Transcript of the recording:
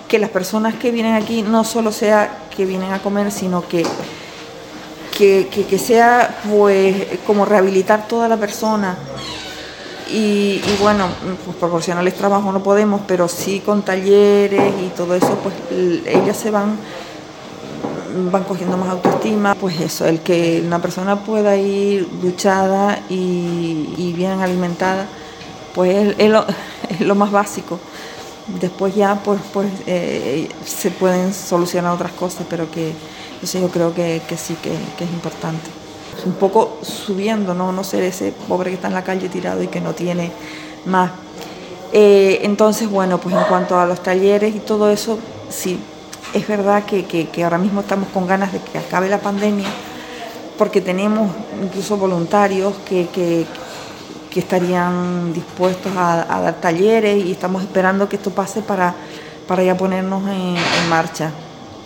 que las personas que vienen aquí no solo sea que vienen a comer, sino que sea pues como rehabilitar toda la persona y bueno, pues proporcionarles trabajo no podemos, pero sí con talleres y todo eso, pues ellas van cogiendo más autoestima, pues eso, el que una persona pueda ir duchada y bien alimentada, pues es lo más básico. Después ya pues se pueden solucionar otras cosas, pero que eso yo creo que sí, que es importante. Un poco subiendo, no ser ese pobre que está en la calle tirado y que no tiene más. Entonces, bueno, pues en cuanto a los talleres y todo eso, sí, es verdad que ahora mismo estamos con ganas de que acabe la pandemia, porque tenemos incluso voluntarios que estarían dispuestos a dar talleres y estamos esperando que esto pase para ya ponernos en marcha.